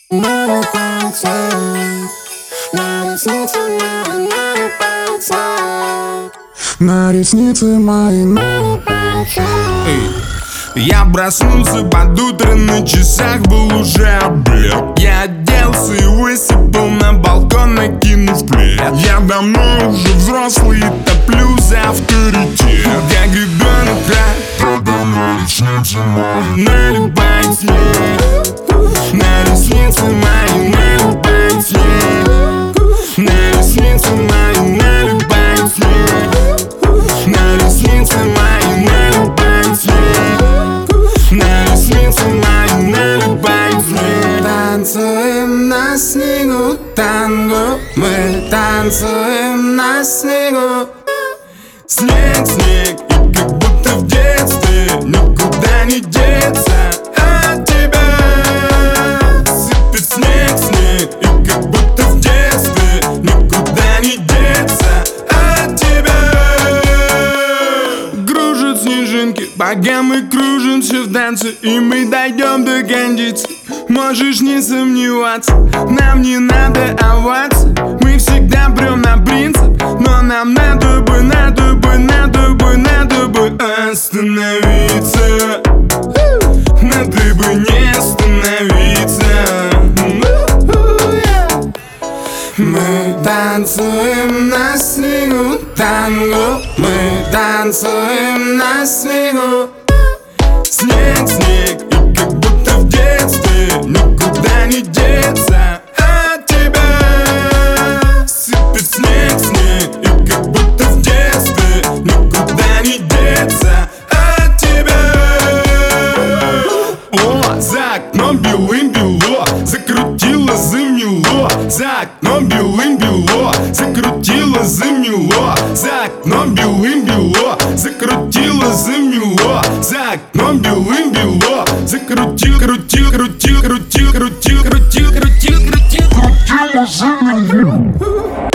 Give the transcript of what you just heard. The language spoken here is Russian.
На ресницы мои. Я проснулся под утро, на часах был уже обед. Я оделся и высыпал на балкон, накинув плед. Я давно уже взрослый, топлю за авторитет. Я ребенок, когда на ресницы мои налипает снег. На ресницы мои налипает снег. На ресницы мои налипает снег. На ресницы мои налипает снег. На ресницы мои налипает снег. Танцуем на снегу танго. Мы танцуем на снегу. Снег, снег, и как будто в детстве никуда не деться от тебя. Сыпет снег, снег, и как будто в детстве никуда не деться от тебя. Кружат снежинки, пока мы кружимся в танце, и мы дойдем до кондиции. Можешь не сомневаться, нам не надо оваций. Мы всегда прем на принцип, но нам надо бы остановиться. Надо бы не остановиться. Мы танцуем на снегу танго. Мы танцуем на снегу. Снег, снег, и как будто в детстве никуда не деться от тебя. Сыпет снег, снег, и как будто в детстве никуда не деться от тебя. О, за окном белым-бело, закрутило, замело. За окном белым-бело, закрутило, замело. За окном белым-бело, закрутило, замело. За окном белым-бело, закрутил, крутил, крутил, крутил, крутил, крутил, крутил, крутил, крутил, замело.